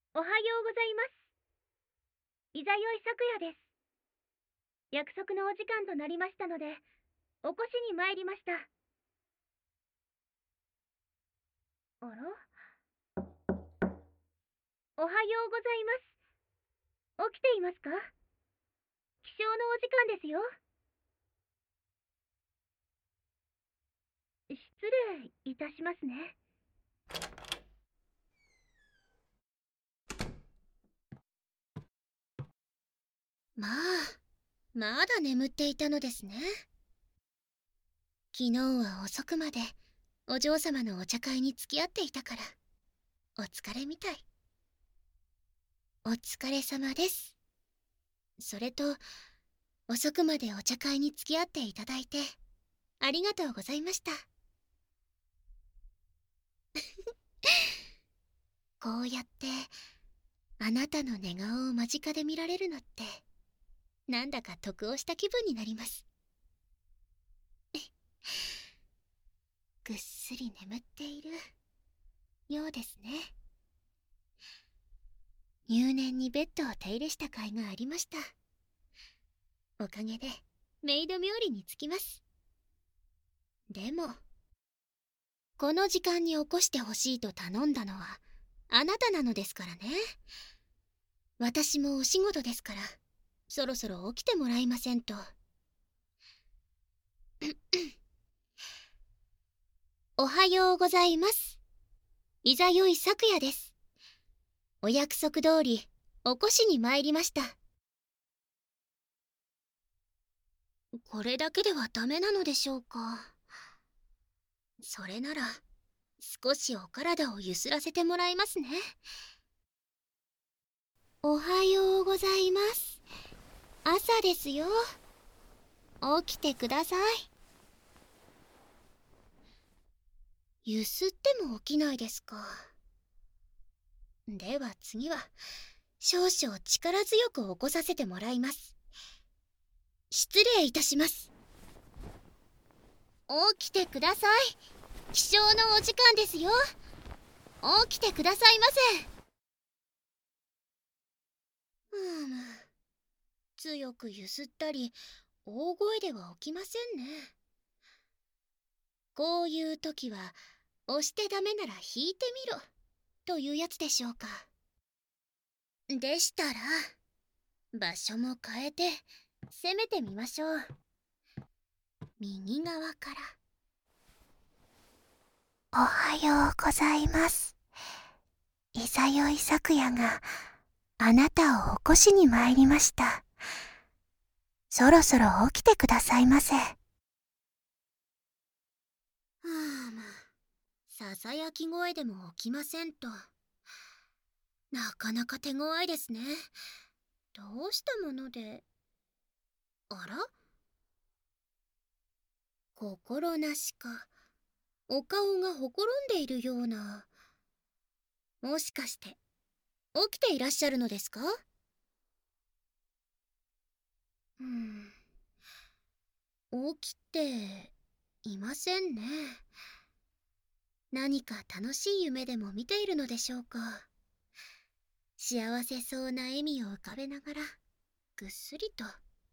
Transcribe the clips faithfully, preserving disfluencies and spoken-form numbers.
おはようございます。いざよい咲夜です。約束のお時間となりましたので、起こしに参りました。あら、おはようございます。起きていますか？起床のお時間ですよ。失礼いたしますね。 まあ、まだ眠っていたのですね。昨日は遅くまでお嬢様のお茶会に付き合っていたから、お疲れみたい。お疲れ様です。それと、遅くまでお茶会に付き合っていただいて、ありがとうございました。こうやって、あなたの寝顔を間近で見られるのって、なんだか得をした気分になります。ぐっすり眠っているようですね。入念にベッドを手入れした甲斐がありました。おかげでメイド冥利につきます。でもこの時間に起こしてほしいと頼んだのはあなたなのですからね。私もお仕事ですから、そろそろ起きてもらいませんと。おはようございます。いざよい咲夜です。お約束通り起こしに参りました。これだけではダメなのでしょうか。それなら少しお体をゆすらせてもらいますね。おはようございます。朝ですよ。起きてください。ゆすっても起きないですか。では次は少々力強く起こさせてもらいます。失礼いたします。起きてください。起床のお時間ですよ。起きてくださいませ。うむ、強くゆすったり大声では起きませんね。こういう時は押してダメなら引いてみろというやつでしょうか。でしたら場所も変えて攻めてみましょう。右側から。おはようございます。いざよい咲夜があなたを起こしに参りました。そろそろ起きてくださいませ。はあ、まあ、ささやき声でも起きませんと。なかなか手強いですね。どうしたもので。あら、心なしかお顔がほころんでいるような。もしかして起きていらっしゃるのですか？うん、起きていませんね。何か楽しい夢でも見ているのでしょうか。幸せそうな笑みを浮かべながらぐっすりと。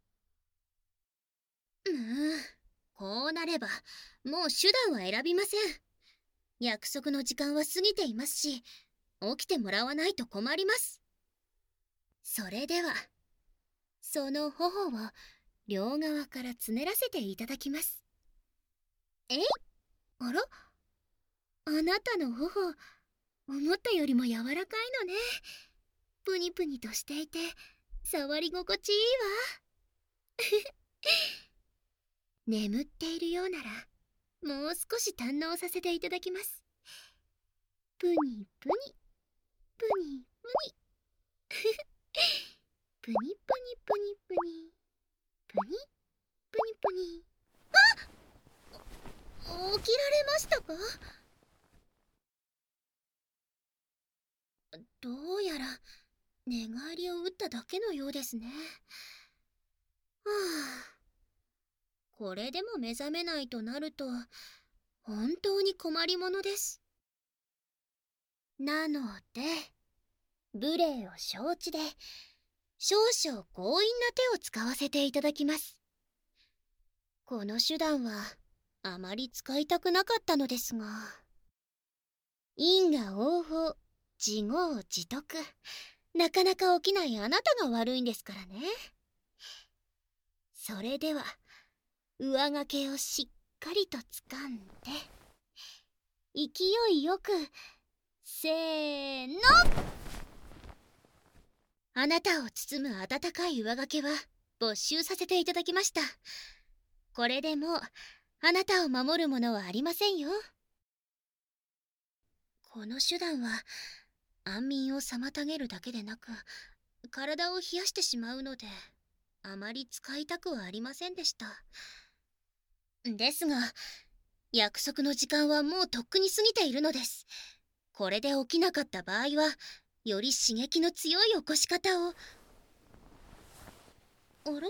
うーん、こうなればもう手段は選びません。約束の時間は過ぎていますし、起きてもらわないと困ります。それではその頬を両側からつねらせていただきます。えい、あら、あなたの頬、思ったよりも柔らかいのね。プニプニとしていて触り心地いいわ。眠っているようならもう少し堪能させていただきます。プニプニプニプニプニプニプニプニプニプニプニ。あ、起きられましたか？どうやら寝返りを打っただけのようですね。はあ、これでも目覚めないとなると本当に困りものです。なので無礼を承知で少々強引な手を使わせていただきます。この手段はあまり使いたくなかったのですが、因果応報、自業自得、なかなか起きないあなたが悪いんですからね。それでは上掛けをしっかりと掴んで、勢いよく、せーの。あなたを包む温かい上掛けは没収させていただきました。これでもうあなたを守るものはありませんよ。この手段は安眠を妨げるだけでなく、体を冷やしてしまうのであまり使いたくはありませんでした。ですが約束の時間はもうとっくに過ぎているのです。これで起きなかった場合はより刺激の強い起こし方を。あら、あ、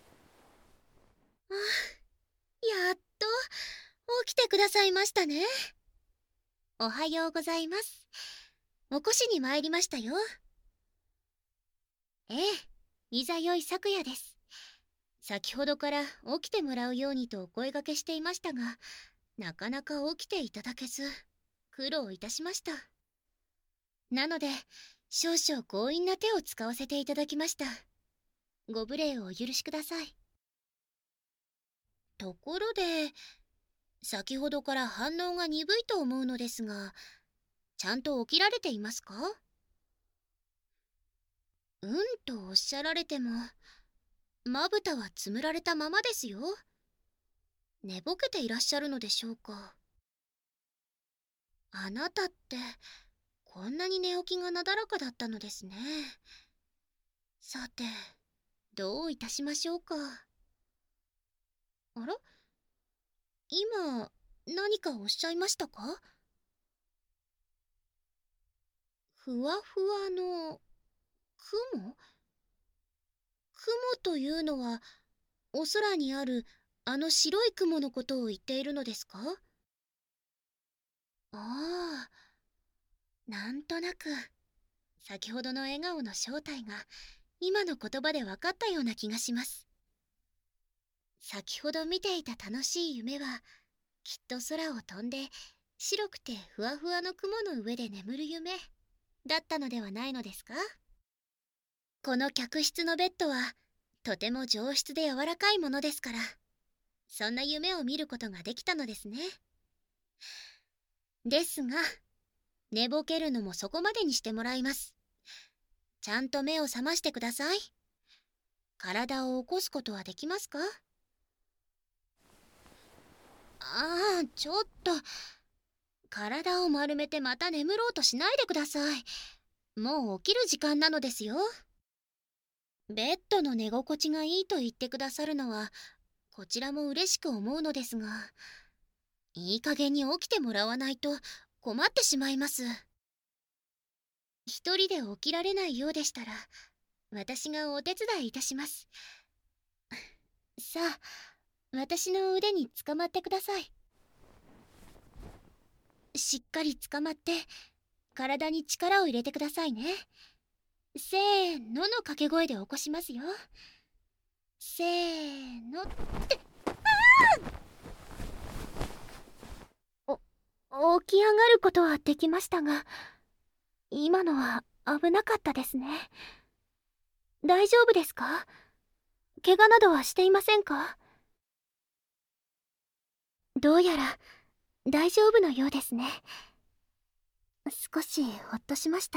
やっと起きてくださいましたね。おはようございます。起こしに参りましたよ。ええ、いざよい昨夜です。先ほどから起きてもらうようにとお声掛けしていましたが、なかなか起きていただけず苦労いたしました。なので少々強引な手を使わせていただきました。ご無礼をお許しください。ところで先ほどから反応が鈍いと思うのですが、ちゃんと起きられていますか？うんとおっしゃられても、まぶたはつむられたままですよ。寝ぼけていらっしゃるのでしょうか。あなたってこんなに寝起きがなだらかだったのですね。さて、どういたしましょうか。あら？今何かおっしゃいましたか？ふわふわの雲？雲というのはお空にあるあの白い雲のことを言っているのですか？ああ、なんとなく先ほどの笑顔の正体が今の言葉で分かったような気がします。先ほど見ていた楽しい夢はきっと空を飛んで白くてふわふわの雲の上で眠る夢だったのではないのですか？この客室のベッドはとても上質で柔らかいものですから、そんな夢を見ることができたのですね。ですが寝ぼけるのもそこまでにしてもらいます。ちゃんと目を覚ましてください。体を起こすことはできますか？ああ、ちょっと体を丸めてまた眠ろうとしないでください。もう起きる時間なのですよ。ベッドの寝心地がいいと言ってくださるのはこちらも嬉しく思うのですが、いい加減に起きてもらわないと困ってしまいます。一人で起きられないようでしたら私がお手伝いいたします。さあ、私の腕につかまってください。しっかりつかまって体に力を入れてくださいね。せーのの掛け声で起こしますよ。せーのって。あお起き上がることはできましたが、今のは危なかったですね。大丈夫ですか？怪我などはしていませんか？どうやら大丈夫のようですね。少しほっとしました。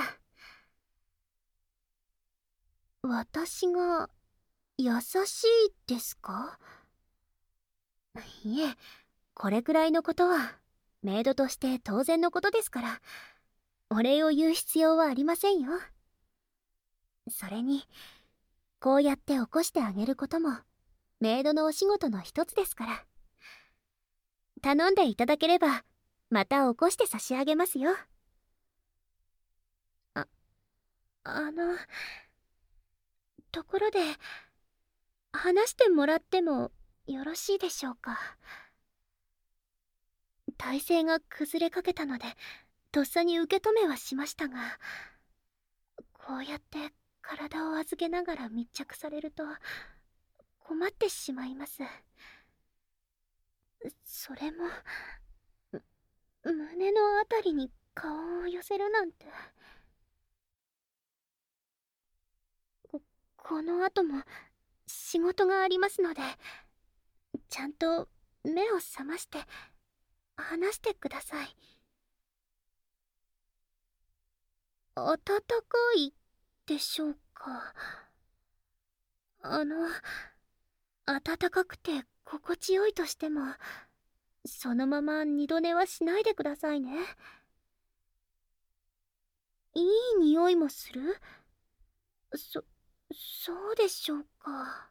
私が優しいですか？いえ、これくらいのことはメイドとして当然のことですから、お礼を言う必要はありませんよ。それにこうやって起こしてあげることもメイドのお仕事の一つですから。頼んでいただければまた起こして差し上げますよ。あ、あのところで話してもらってもよろしいでしょうか。体勢が崩れかけたのでとっさに受け止めはしましたが、 こうやって体を預けながら密着されると困ってしまいます。それも胸のあたりに顔を寄せるなんて。こ、この後も仕事がありますので、ちゃんと目を覚まして話してください。暖かいでしょうか。あの、暖かくて心地よいとしても、そのまま二度寝はしないでくださいね。いい匂いもする？そ、そうでしょうか。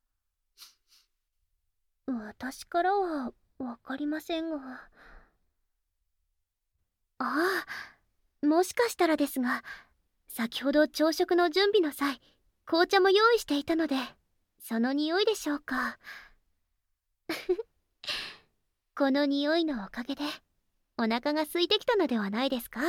私からはわかりませんが。ああ、もしかしたらですが、先ほど朝食の準備の際、紅茶も用意していたので、その匂いでしょうか。この匂いのおかげで、お腹が空いてきたのではないですか？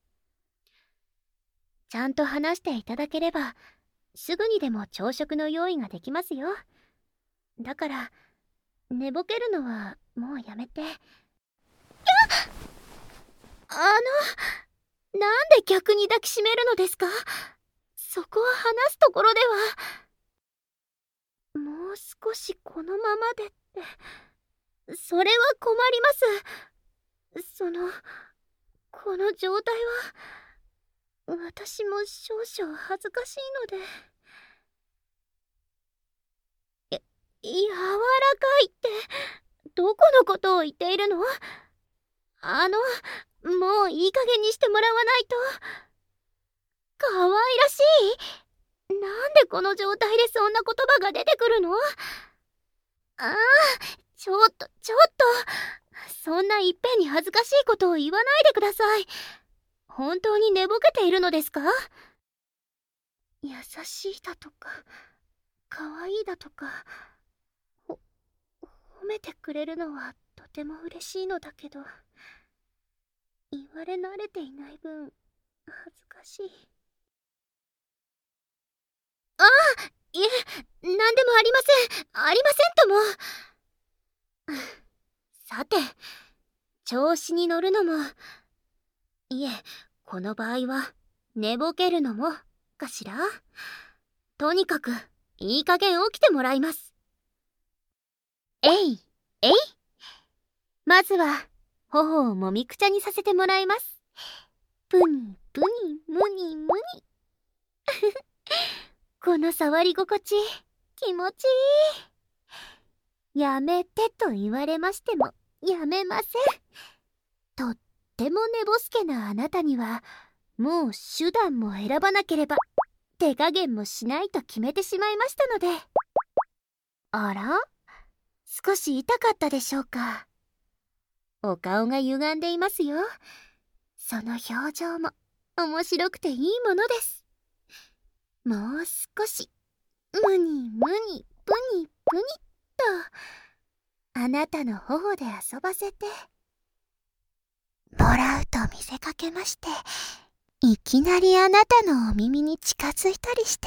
ちゃんと話していただければ、すぐにでも朝食の用意ができますよ。だから、寝ぼけるのはもうやめて。やっ！あの、なんで逆に抱きしめるのですか？そこは話すところでは。もう少しこのままでって、それは困ります。その、この状態は、私も少々恥ずかしいので。や、柔らかいって、どこのことを言っているの？あの、もういい加減にしてもらわないと。可愛らしい？なんでこの状態でそんな言葉が出てくるの？ああ、ちょっと、ちょっと。そんないっぺんに恥ずかしいことを言わないでください。本当に寝ぼけているのですか？優しいだとか、可愛いだとか、ほ、褒めてくれるのはとても嬉しいのだけど、言われ慣れていない分、恥ずかしい。ああ、いえ、なんでもありません。ありませんとも。さて、調子に乗るのも、いえ、この場合は、寝ぼけるのも、かしら？とにかく、いい加減起きてもらいます。えい、えい。まずは、頬をもみくちゃにさせてもらいます。ぷにぷにむにむに。この触り心地、気持ちいい。やめてと言われましても、やめません。とっても寝ぼすけなあなたには、もう手段も選ばなければ、手加減もしないと決めてしまいましたので。あら？少し痛かったでしょうか。お顔が歪んでいますよ。その表情も面白くていいものです。もう少し、むにむにぷにぷにっと、あなたの頬で遊ばせてもらうと見せかけまして、いきなりあなたのお耳に近づいたりして。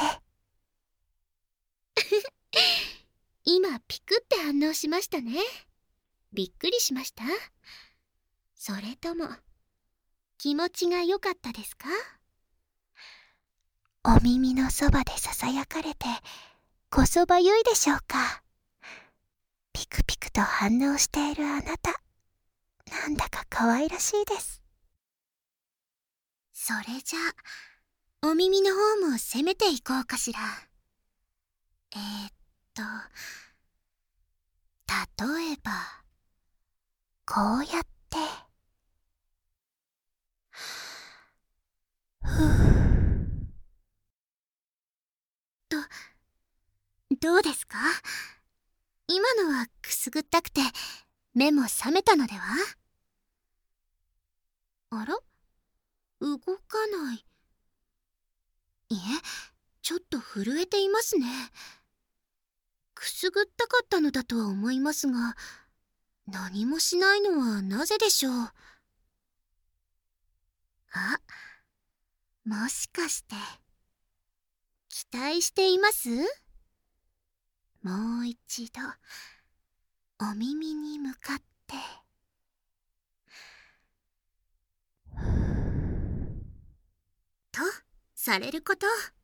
今ピクって反応しましたね。びっくりしました？それとも気持ちが良かったですか？お耳のそばでささやかれてこそばゆいでしょうか。ピクピクと反応しているあなた、なんだか可愛らしいです。それじゃあお耳の方も攻めていこうかしら。えー、っと例えばこうやってふぅと、どうですか？今のはくすぐったくて目も覚めたのでは？あら？動かない。いえ、ちょっと震えていますね。くすぐったかったのだとは思いますが、何もしないのはなぜでしょう。あ、もしかして期待しています？もう一度お耳に向かって。とされること。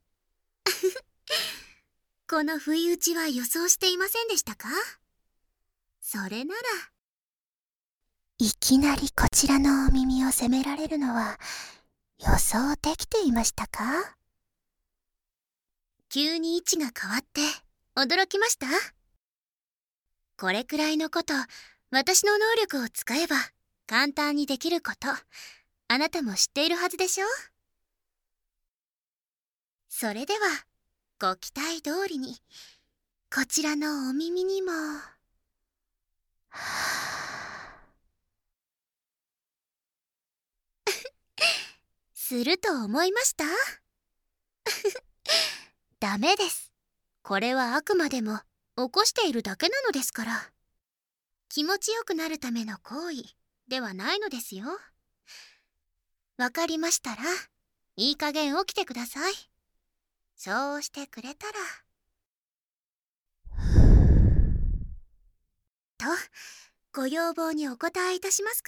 この不意打ちは予想していませんでしたか？それならいきなりこちらのお耳を責められるのは予想できていましたか？急に位置が変わって驚きました？これくらいのこと、私の能力を使えば簡単にできること、あなたも知っているはずでしょ？それではご期待通りにこちらのお耳にもすると思いました？ダメです。これはあくまでも起こしているだけなのですから。気持ちよくなるための行為ではないのですよ。わかりましたらいい加減起きてください。そうしてくれたら。とご要望にお答えいたしますから。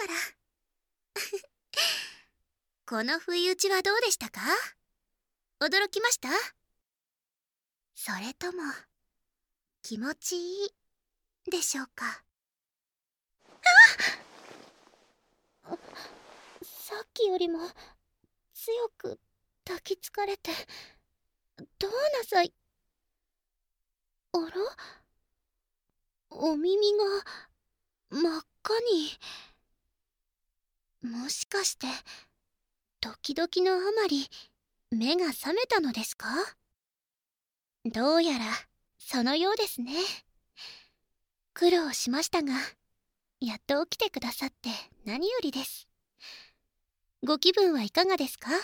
この不意打ちはどうでしたか？驚きました？それとも気持ちいいでしょうか？あ！さっきよりも強く抱きつかれて、どうなさい。あら？お耳が真っ赤に。もしかしてドキドキのあまり目が覚めたのですか？どうやらそのようですね。苦労しましたが、やっと起きてくださって何よりです。ご気分はいかがですか？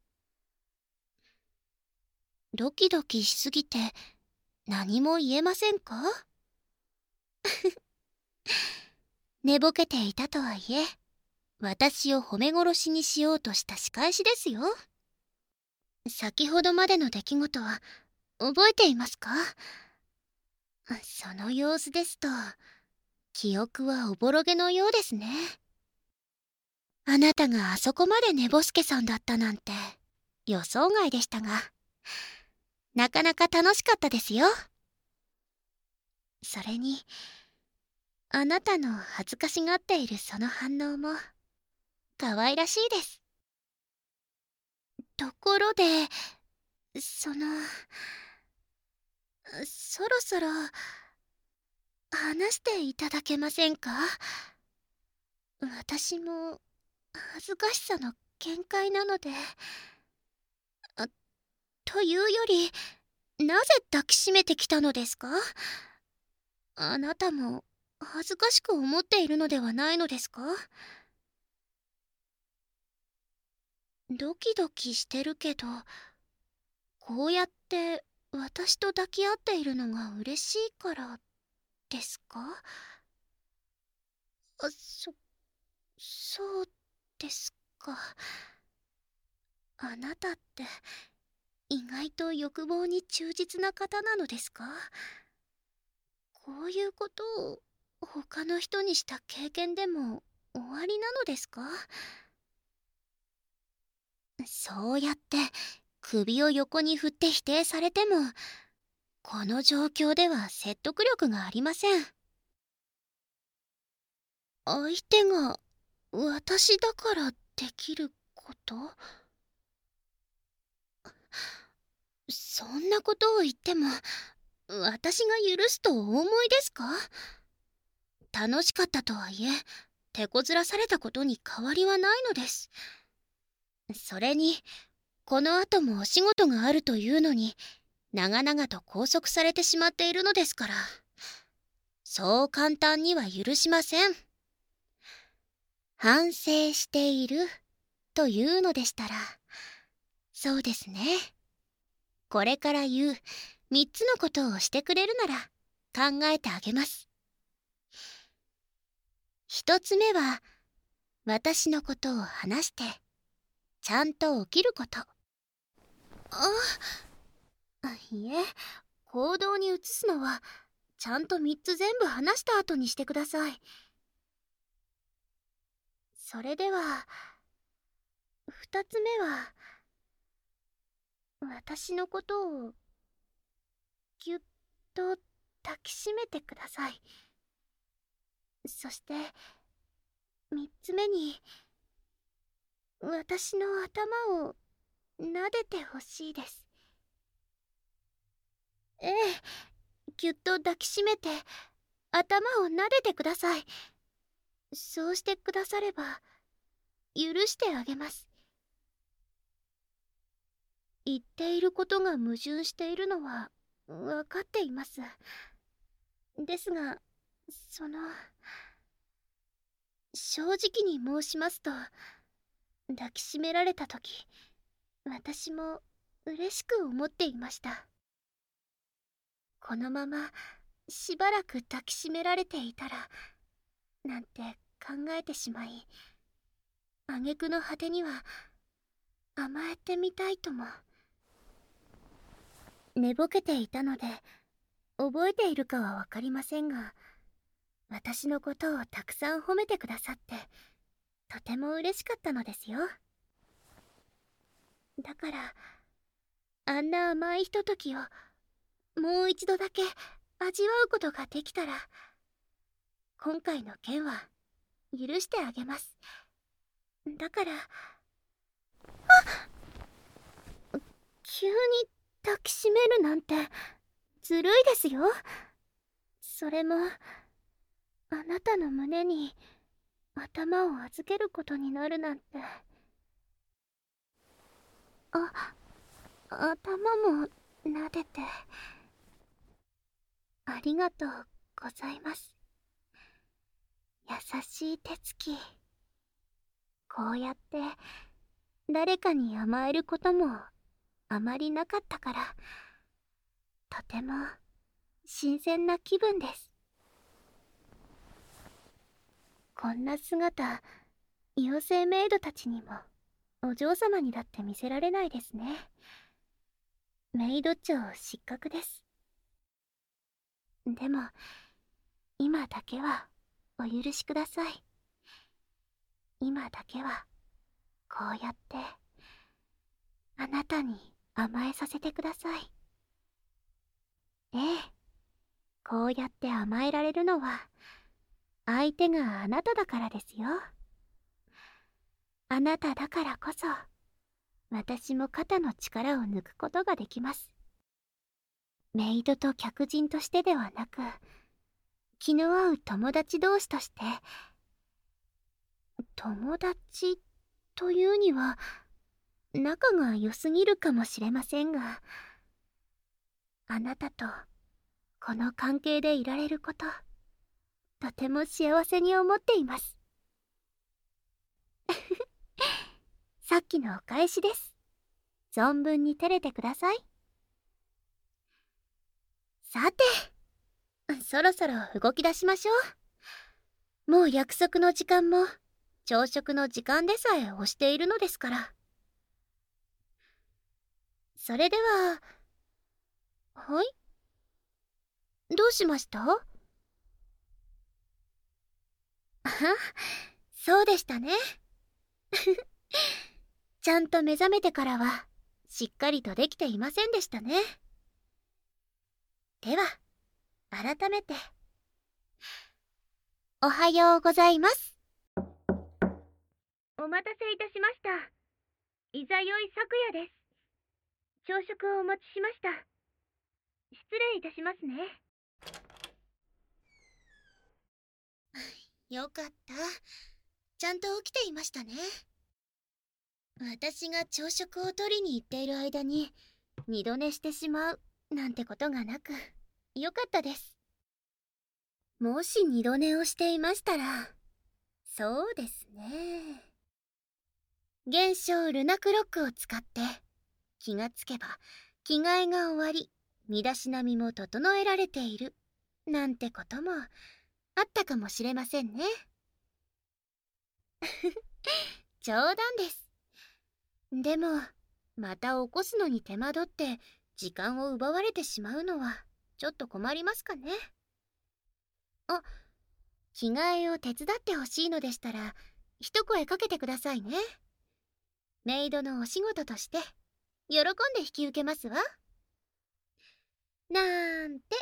ドキドキしすぎて何も言えませんか？寝ぼけていたとはいえ、私を褒め殺しにしようとした仕返しですよ。先ほどまでの出来事は覚えていますか？その様子ですと、記憶はおぼろげのようですね。あなたがあそこまで寝ぼすけさんだったなんて予想外でしたが、なかなか楽しかったですよ。それに、あなたの恥ずかしがっているその反応も可愛らしいです。ところで、その、そろそろ話していただけませんか？私も恥ずかしさの限界なので。あ、というより、なぜ抱きしめてきたのですか？あなたも恥ずかしく思っているのではないのですか？ドキドキしてるけど、こうやって私と抱き合っているのが嬉しいからですか？あ、そ、そうですか。あなたって意外と欲望に忠実な方なのですか？こういうことを他の人にした経験でも終わりなのですか？そうやって首を横に振って否定されても、この状況では説得力がありません。相手が私だからできること？そんなことを言っても私が許すとお思いですか？楽しかったとはいえ、手こずらされたことに変わりはないのです。それに、この後もお仕事があるというのに長々と拘束されてしまっているのですから、そう簡単には許しません。反省しているというのでしたら、そうですね。これから言うみっつのことをしてくれるなら考えてあげます。一つ目は、私のことを話してちゃんと起きること。あ、 いえ、行動に移すのはちゃんとみっつ全部話した後にしてください。それではふたつめは、私のことをぎゅっと抱きしめてください。そしてみっつめに、私の頭を撫でてほしいです。ええ、ぎゅっと抱きしめて頭を撫でてください。そうしてくだされば許してあげます。言っていることが矛盾しているのは分かっています。ですが、その正直に申しますと、抱きしめられた時、私も嬉しく思っていました。このまましばらく抱きしめられていたらなんて考えてしまい、挙句の果てには甘えてみたいとも。寝ぼけていたので覚えているかは分かりませんが、私のことをたくさん褒めてくださってとても嬉しかったのですよ。だからあんな甘いひとときをもう一度だけ味わうことができたら、今回の件は許してあげます。だから、あっ、急に抱きしめるなんてずるいですよ。それもあなたの胸に頭を預けることになるなんて。あ、頭も撫でてありがとうございます。優しい手つき。こうやって誰かに甘えることもあまりなかったから、とても新鮮な気分です。こんな姿、妖精メイドたちにもお嬢様にだって見せられないですね。メイド長失格です。でも今だけはお許しください。今だけはこうやってあなたに甘えさせてください。ええ、こうやって甘えられるのは相手があなただからですよ。あなただからこそ私も肩の力を抜くことができます。メイドと客人としてではなく、気の合う友達同士として。友達というには仲が良すぎるかもしれませんが、あなたとこの関係でいられること、とても幸せに思っています。さっきのお返しです。存分に照れてください。さて、そろそろ動き出しましょう。もう約束の時間も朝食の時間でさえ押しているのですから。それでは。はい？どうしました？あ、そうでしたね。ちゃんと目覚めてからはしっかりとできていませんでしたね。では改めておはようございます。 お待たせいたしました。いざよい咲夜です。朝食をお持ちしました。失礼いたしますね。 よかった。ちゃんと起きていましたね。私が朝食を取りに行っている間に二度寝してしまうなんてことがなくよかったです。もし二度寝をしていましたら、そうですね。現象ルナクロックを使って気がつけば着替えが終わり、身だしなみも整えられているなんてこともあったかもしれませんね。冗談です。でもまた起こすのに手間取って時間を奪われてしまうのはちょっと困りますかね。あ、着替えを手伝ってほしいのでしたら一声かけてくださいね。メイドのお仕事として喜んで引き受けますわ。なんて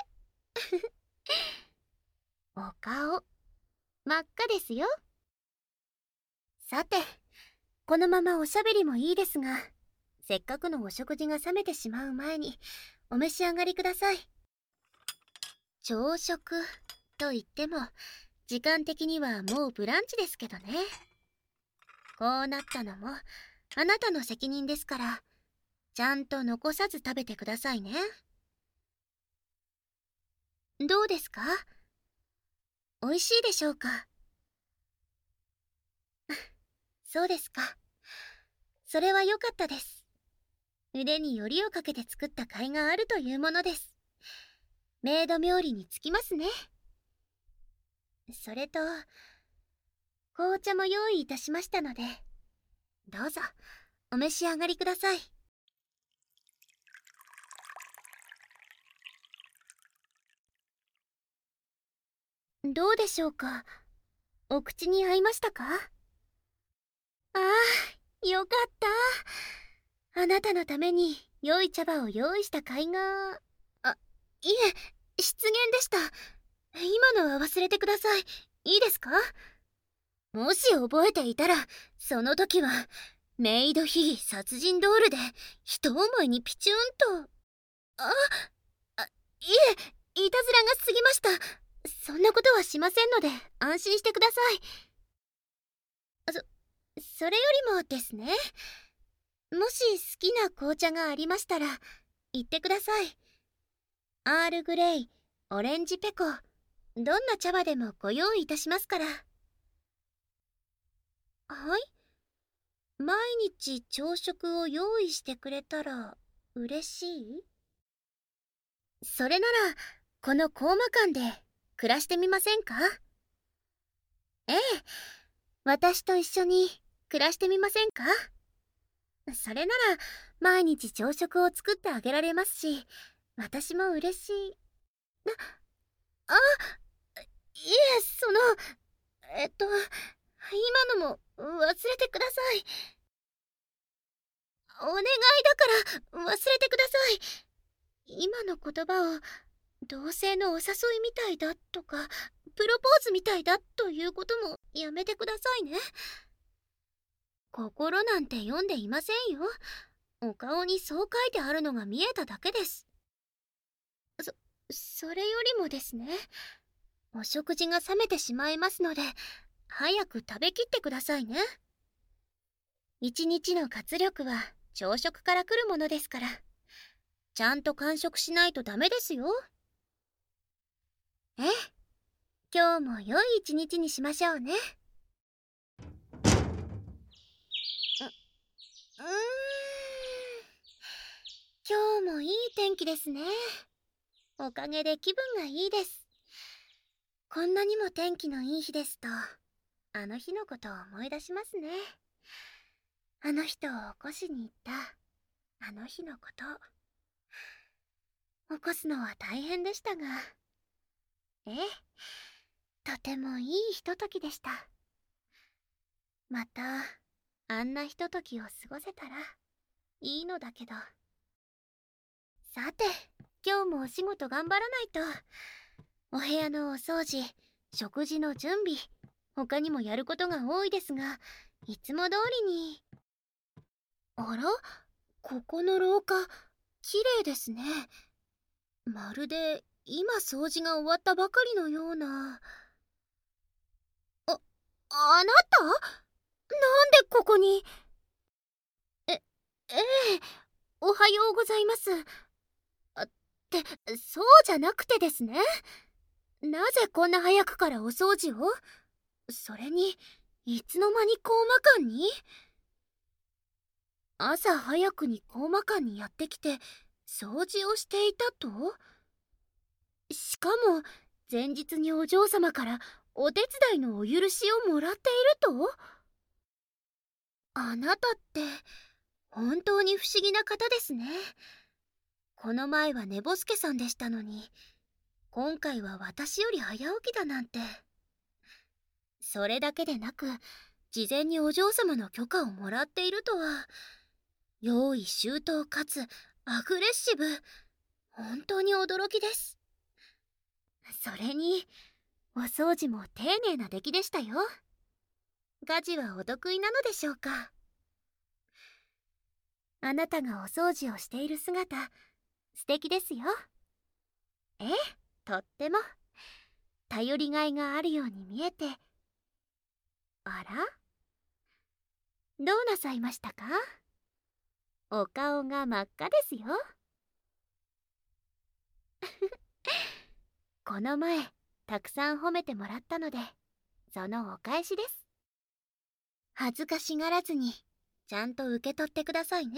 お顔真っ赤ですよ。さて、このままおしゃべりもいいですが、せっかくのお食事が冷めてしまう前にお召し上がりください。朝食と言っても時間的にはもうブランチですけどね。こうなったのもあなたの責任ですから、ちゃんと残さず食べてくださいね。どうですか？美味しいでしょうか？そうですか。それは良かったです。腕によりをかけて作った甲斐があるというものです。メイド冥利につきますね。それと、紅茶も用意いたしましたので、どうぞお召し上がりください。どうでしょうか？お口に合いましたか？ああ、よかった。あなたのために良い茶葉を用意した甲斐が。あ、いえ、失言でした。今のは忘れてください。いいですか？もし覚えていたら、その時はメイドヒー殺人ドールで一思いにピチューンと。あ、あ、いえ、いたずらが過ぎました。そんなことはしませんので安心してください。そ、それよりもですね、もし好きな紅茶がありましたら言ってください。アールグレイ、オレンジペコ、どんな茶葉でもご用意いたしますから。はい。毎日朝食を用意してくれたら嬉しい？それならこのコーマ館で暮らしてみませんか？ええ、私と一緒に暮らしてみませんか？それなら毎日朝食を作ってあげられますし、私も嬉しい。あ、いえ、その、えっと、今のも忘れてください。お願いだから忘れてください。今の言葉を同性のお誘いみたいだとかプロポーズみたいだということもやめてくださいね。心なんて読んでいませんよ。お顔にそう書いてあるのが見えただけです。そ、それよりもですね、お食事が冷めてしまいますので早く食べきってくださいね。一日の活力は朝食から来るものですから、ちゃんと完食しないとダメですよ。ええ、今日も良い一日にしましょうね。う、うーん、今日もいい天気ですね。おかげで気分がいいです。こんなにも天気のいい日ですと、あの日のことを思い出しますね。あの人を起こしに行ったあの日のこと。起こすのは大変でしたが、ええ、とてもいいひとときでした。またあんなひとときを過ごせたらいいのだけど。さて、今日もお仕事頑張らないと。お部屋のお掃除、食事の準備、他にもやることが多いですが、いつも通りに。あら、ここの廊下綺麗ですね。まるで今掃除が終わったばかりのような。あ、あなた？なんでここに？え、ええ、おはようございます。あ、って、そうじゃなくてですね。なぜこんな早くからお掃除を？それに、いつの間にコーマ館に？朝早くにコーマ館にやってきて掃除をしていたと？しかも前日にお嬢様からお手伝いのお許しをもらっていると？あなたって本当に不思議な方ですね。 この前は寝ぼすけさんでしたのに、今回は私より早起きだなんて。それだけでなく、事前にお嬢様の許可をもらっているとは、用意周到かつアグレッシブ。本当に驚きです。それに、お掃除も丁寧な出来でしたよ。家事はお得意なのでしょうか。あなたがお掃除をしている姿、素敵ですよ。ええ、とっても。頼りがいがあるように見えて。あら？どうなさいましたか？お顔が真っ赤ですよ。この前、たくさん褒めてもらったので、そのお返しです。恥ずかしがらずに、ちゃんと受け取ってくださいね。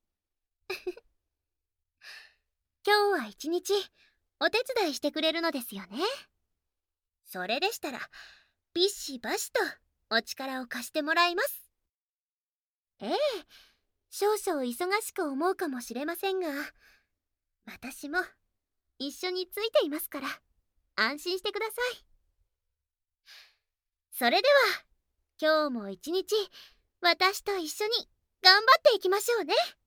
今日は一日、お手伝いしてくれるのですよね。それでしたら、ビシバシとお力を貸してもらいます。ええ、少々忙しく思うかもしれませんが、私も一緒についていますから、安心してください。それでは、今日も一日、私と一緒に頑張っていきましょうね。